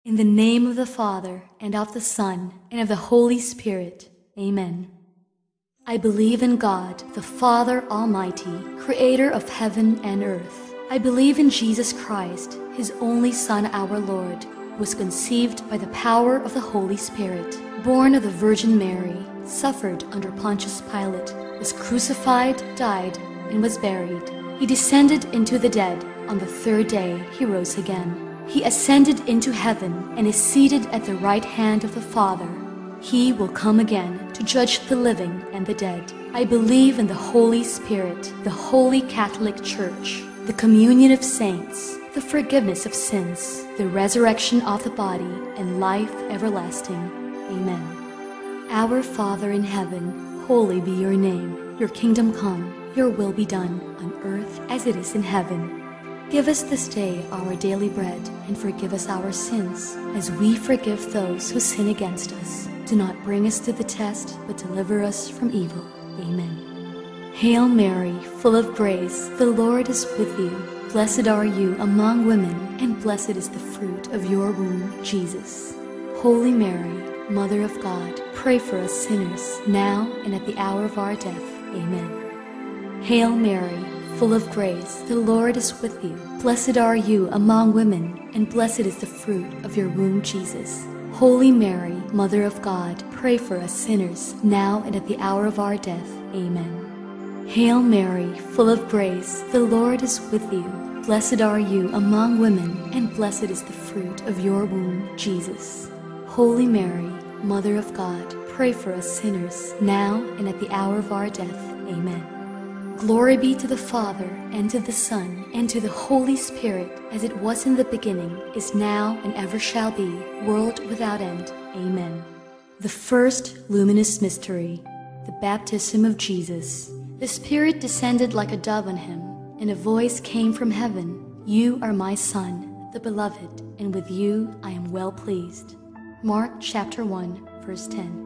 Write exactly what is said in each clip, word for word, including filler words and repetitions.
In the name of the Father, and of the Son, and of the Holy Spirit. Amen. I believe in God, the Father Almighty, creator of heaven and earth. I believe in Jesus Christ, his only Son, our Lord, who was conceived by the power of the Holy Spirit, born of the Virgin Mary, suffered under Pontius Pilate, was crucified, died, and was buried. He descended into the dead. On the third day he rose again. He ascended into heaven and is seated at the right hand of the Father. He will come again to judge the living and the dead. I believe in the Holy Spirit, the Holy Catholic Church, the communion of saints, the forgiveness of sins, the resurrection of the body, and life everlasting. Amen. Our Father in heaven, holy be your name. Your kingdom come, your will be done, on earth as it is in heaven. Give us this day our daily bread, and forgive us our sins, as we forgive those who sin against us. Do not bring us to the test, but deliver us from evil. Amen. Hail Mary, full of grace, the Lord is with you. Blessed are you among women, and blessed is the fruit of your womb, Jesus. Holy Mary, Mother of God, pray for us sinners, now and at the hour of our death. Amen. Hail Mary, full of grace, the Lord is with you. Blessed are you among women, and blessed is the fruit of your womb, Jesus. Holy Mary, Mother of God, pray for us sinners, now and at the hour of our death. Amen. Hail Mary, full of grace, the Lord is with you. Blessed are you among women, and blessed is the fruit of your womb, Jesus. Holy Mary, Mother of God, pray for us sinners, now and at the hour of our death. Amen. Glory be to the Father, and to the Son, and to the Holy Spirit, as it was in the beginning, is now, and ever shall be, world without end. Amen. The first luminous mystery, the baptism of Jesus. The Spirit descended like a dove on him, and a voice came from heaven, "You are my Son, the Beloved, and with you I am well pleased." Mark chapter one, verse ten.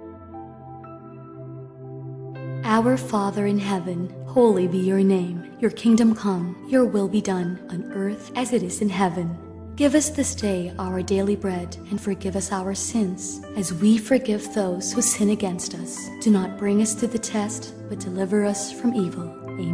Our Father in heaven, holy be your name. Your kingdom come, your will be done, on earth as it is in heaven. Give us this day our daily bread, and forgive us our sins, as we forgive those who sin against us. Do not bring us to the test, but deliver us from evil.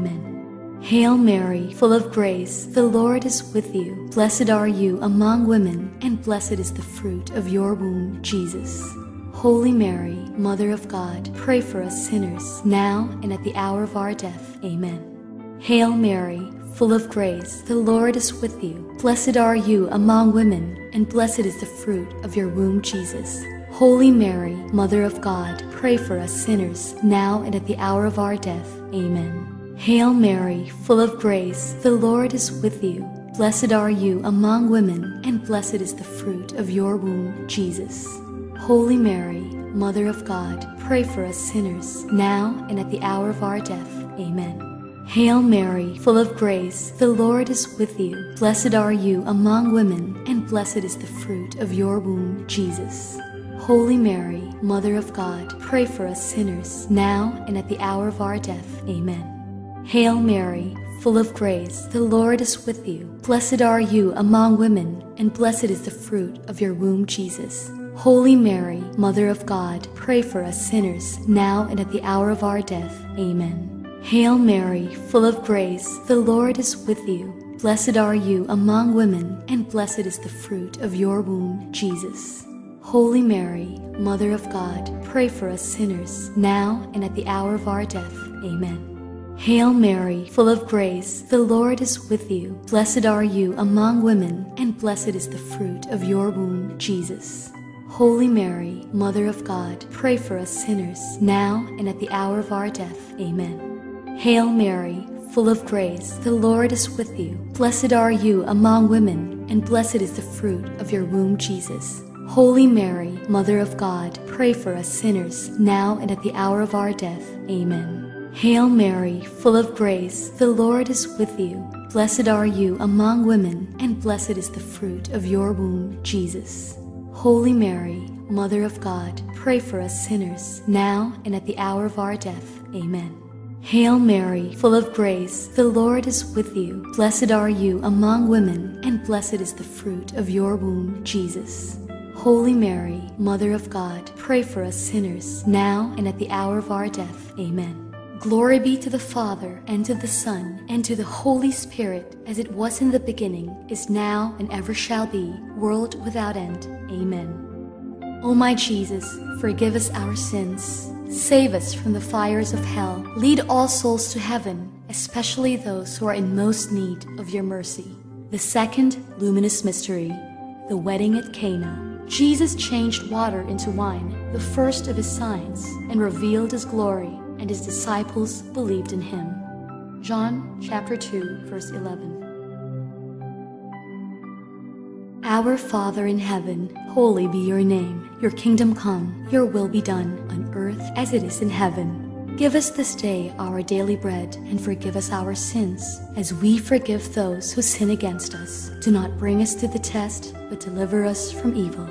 Amen. Hail Mary, full of grace, the Lord is with you. Blessed are you among women, and blessed is the fruit of your womb, Jesus. Holy Mary, Mother of God, pray for us sinners, now and at the hour of our death. Amen. Hail Mary, full of grace, the Lord is with you. Blessed are you among women, and blessed is the fruit of your womb, Jesus. Holy Mary, Mother of God, pray for us sinners, now and at the hour of our death. Amen. Hail Mary, full of grace, the Lord is with you. Blessed are you among women, and blessed is the fruit of your womb, Jesus. Holy Mary, Mother of God, pray for us sinners, now and at the hour of our death. Amen. Hail Mary, full of grace, the Lord is with you. Blessed are you among women, and blessed is the fruit of your womb, Jesus. Holy Mary, Mother of God, pray for us sinners, now and at the hour of our death. Amen. Hail Mary, full of grace, the Lord is with you. Blessed are you among women, and blessed is the fruit of your womb, Jesus. Holy Mary, Mother of God, pray for us sinners, now and at the hour of our death. Amen. Hail Mary, full of grace, the Lord is with you. Blessed are you among women, and blessed is the fruit of your womb, Jesus. Holy Mary, Mother of God, pray for us sinners, now and at the hour of our death. Amen. Hail Mary, full of grace, the Lord is with you. Blessed are you among women, and blessed is the fruit of your womb, Jesus. Holy Mary, Mother of God, pray for us sinners, now and at the hour of our death. Amen. Hail Mary, full of grace, the Lord is with you. Blessed are you among women, and blessed is the fruit of your womb, Jesus. Holy Mary, Mother of God, pray for us sinners, now and at the hour of our death. Amen. Hail Mary, full of grace, the Lord is with you. Blessed are you among women, and blessed is the fruit of your womb, Jesus. Holy Mary, Mother of God, pray for us sinners, now and at the hour of our death. Amen. Hail Mary, full of grace, the Lord is with you. Blessed are you among women, and blessed is the fruit of your womb, Jesus. Holy Mary, Mother of God, pray for us sinners, now and at the hour of our death. Amen. Glory be to the Father, and to the Son, and to the Holy Spirit, as it was in the beginning, is now, and ever shall be, world without end. Amen. O my Jesus, forgive us our sins. Save us from the fires of hell. Lead all souls to heaven, especially those who are in most need of your mercy. The second luminous mystery, the wedding at Cana. Jesus changed water into wine, the first of his signs, and revealed his glory, and his disciples believed in him. John chapter two, verse eleven. Our Father in heaven, holy be your name. Your kingdom come, your will be done, on earth as it is in heaven. Give us this day our daily bread, and forgive us our sins, as we forgive those who sin against us. Do not bring us to the test, but deliver us from evil.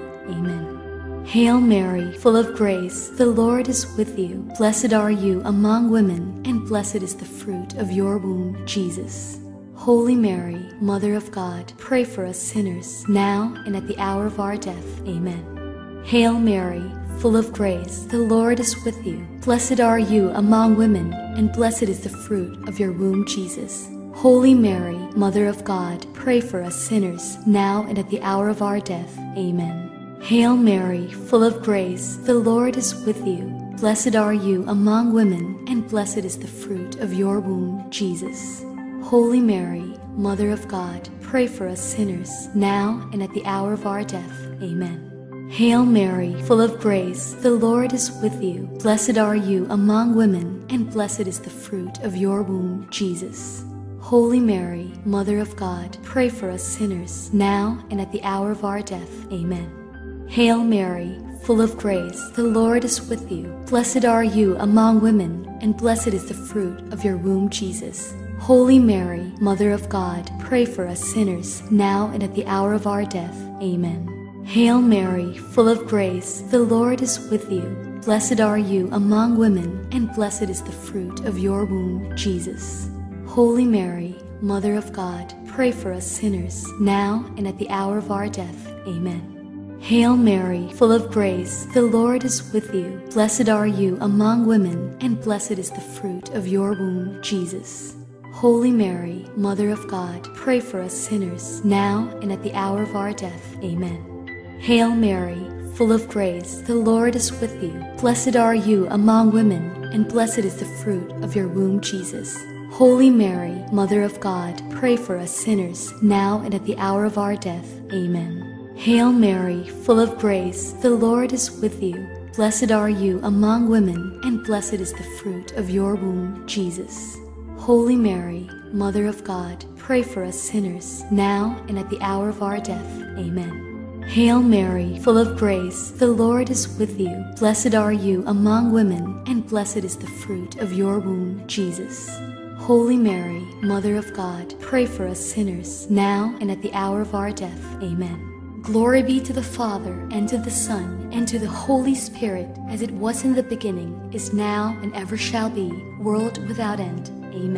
Amen. Hail Mary, full of grace, the Lord is with you. Blessed are you among women, and blessed is the fruit of your womb, Jesus. Holy Mary, Mother of God, pray for us sinners, now and at the hour of our death. Amen. Hail Mary, full of grace, the Lord is with you. Blessed are you among women, and blessed is the fruit of your womb, Jesus. Holy Mary, Mother of God, pray for us sinners, now and at the hour of our death. Amen. Hail Mary, full of grace, the Lord is with you. Blessed are you among women, and blessed is the fruit of your womb, Jesus. Holy Mary, Mother of God, pray for us sinners, now and at the hour of our death. Amen. Hail Mary, full of grace, the Lord is with you. Blessed are you among women, and blessed is the fruit of your womb, Jesus. Holy Mary, Mother of God, pray for us sinners, now and at the hour of our death. Amen. Hail Mary, full of grace, the Lord is with you. Blessed are you among women, and blessed is the fruit of your womb, Jesus. Holy Mary, Mother of God, pray for us sinners, now and at the hour of our death. Amen. Hail Mary, full of grace, the Lord is with you. Blessed are you among women, and blessed is the fruit of your womb, Jesus. Holy Mary, Mother of God, pray for us sinners, now and at the hour of our death. Amen. Hail Mary, full of grace, the Lord is with you. Blessed are you among women, and blessed is the fruit of your womb, Jesus. Holy Mary, Mother of God, pray for us sinners, now and at the hour of our death. Amen. Hail Mary, full of grace, the Lord is with you. Blessed are you among women, and blessed is the fruit of your womb, Jesus. Holy Mary, Mother of God, pray for us sinners, now and at the hour of our death. Amen. Hail Mary, full of grace, the Lord is with you. Blessed are you among women, and blessed is the fruit of your womb, Jesus. Holy Mary, Mother of God, pray for us sinners, now and at the hour of our death. Amen. Hail Mary, full of grace, the Lord is with you. Blessed are you among women, and blessed is the fruit of your womb, Jesus. Holy Mary, Mother of God, pray for us sinners, now and at the hour of our death. Amen. Glory be to the Father, and to the Son, and to the Holy Spirit, as it was in the beginning, is now, and ever shall be, world without end.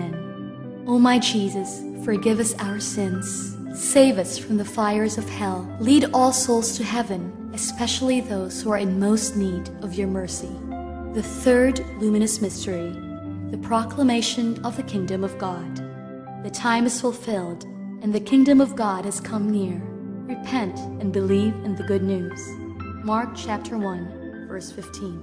Amen. O my Jesus, forgive us our sins. Save us from the fires of hell. Lead all souls to heaven, especially those who are in most need of your mercy. The third luminous mystery, the proclamation of the kingdom of God. The time is fulfilled, and the kingdom of God has come near. Repent and believe in the good news. Mark chapter one, verse fifteen.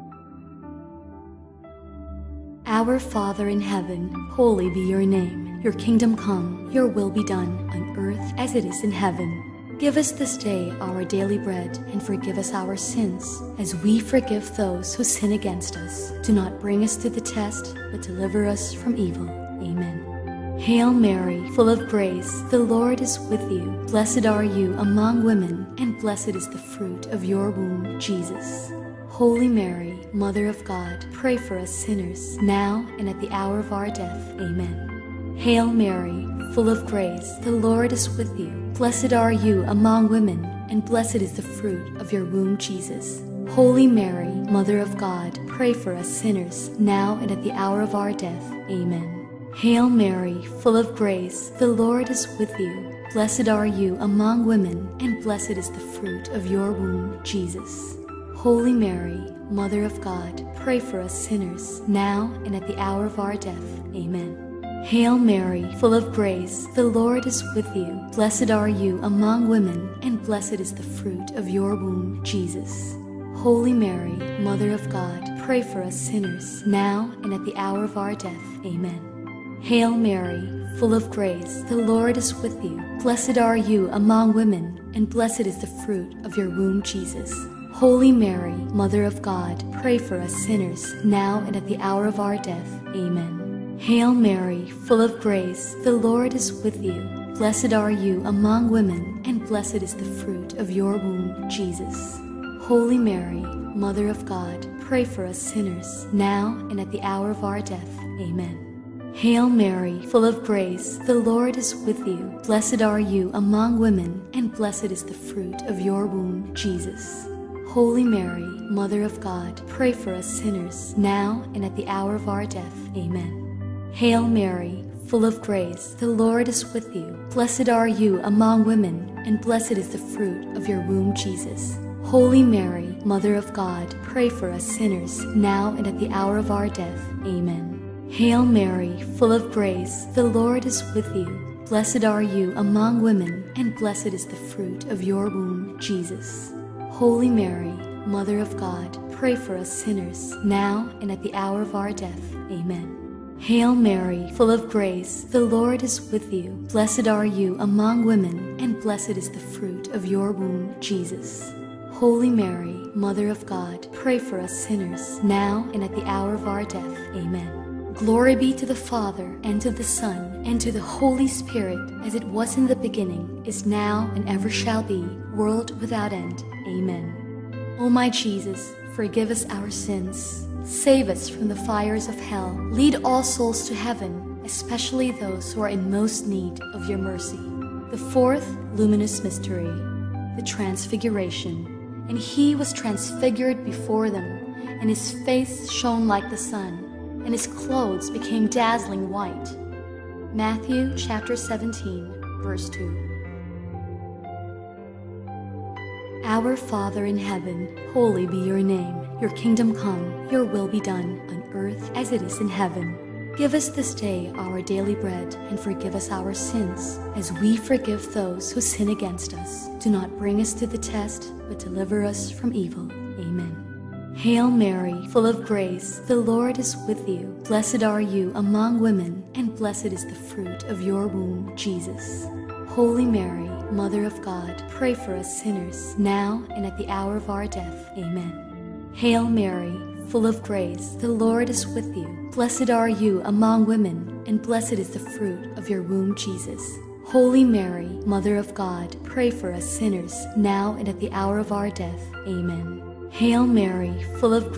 Our Father in heaven, holy be your name. Your kingdom come, your will be done, on earth as it is in heaven. Give us this day our daily bread, and forgive us our sins, as we forgive those who sin against us. Do not bring us to the test, but deliver us from evil. Amen. Hail Mary, full of grace, the Lord is with you. Blessed are you among women, and blessed is the fruit of your womb, Jesus. Holy Mary, Mother of God, pray for us sinners, now and at the hour of our death. Amen. Hail Mary, full of grace, the Lord is with you. Blessed are you among women, and blessed is the fruit of your womb, Jesus. Holy Mary, Mother of God, pray for us sinners, now and at the hour of our death. Amen. Hail Mary, full of grace, the Lord is with you. Blessed are you among women, and blessed is the fruit of your womb, Jesus. Holy Mary, Mother of God, pray for us sinners, now and at the hour of our death. Amen. Hail Mary, full of grace, the Lord is with you. Blessed are you among women, and blessed is the fruit of your womb, Jesus. Holy Mary, Mother of God, pray for us sinners, now and at the hour of our death. Amen. Hail Mary, full of grace, the Lord is with you. Blessed are you among women, and blessed is the fruit of your womb, Jesus. Holy Mary, Mother of God, pray for us sinners, now and at the hour of our death. Amen. Hail Mary, full of grace, the Lord is with you. Blessed are you among women, and blessed is the fruit of your womb, Jesus. Holy Mary, Mother of God, pray for us sinners, now and at the hour of our death. Amen. Hail Mary, full of grace, the Lord is with you. Blessed are you among women, and blessed is the fruit of your womb, Jesus. Holy Mary, Mother of God, pray for us sinners, now and at the hour of our death. Amen. Hail Mary, full of grace, the Lord is with you. Blessed are you among women, and blessed is the fruit of your womb, Jesus. Holy Mary, Mother of God, pray for us sinners, now and at the hour of our death. Amen. Hail Mary, full of grace, the Lord is with you. Blessed are you among women, and blessed is the fruit of your womb, Jesus. Holy Mary, Mother of God, pray for us sinners, now and at the hour of our death. Amen. Hail Mary, full of grace, the Lord is with you. Blessed are you among women, and blessed is the fruit of your womb, Jesus. Holy Mary, Mother of God, pray for us sinners, now and at the hour of our death. Amen. Glory be to the Father, and to the Son, and to the Holy Spirit, as it was in the beginning, is now, and ever shall be, world without end. Amen. O my Jesus, forgive us our sins. Save us from the fires of hell. Lead all souls to heaven, especially those who are in most need of your mercy. The fourth luminous mystery, the Transfiguration. And he was transfigured before them, and his face shone like the sun, and his clothes became dazzling white. Matthew chapter seventeen, verse two. Our Father in heaven, holy be your name. Your kingdom come, your will be done, on earth as it is in heaven. Give us this day our daily bread, and forgive us our sins, as we forgive those who sin against us. Do not bring us to the test, but deliver us from evil. Amen. Hail Mary, full of grace, the Lord is with you. Blessed are you among women, and blessed is the fruit of your womb, Jesus. Holy Mary, Mother of God, pray for us sinners, now and at the hour of our death. Amen. Hail Mary, full of grace, the Lord is with you. Blessed are you among women, and blessed is the fruit of your womb, Jesus. Holy Mary, Mother of God, pray for us sinners, now and at the hour of our death. Amen. Hail Mary, full of grace,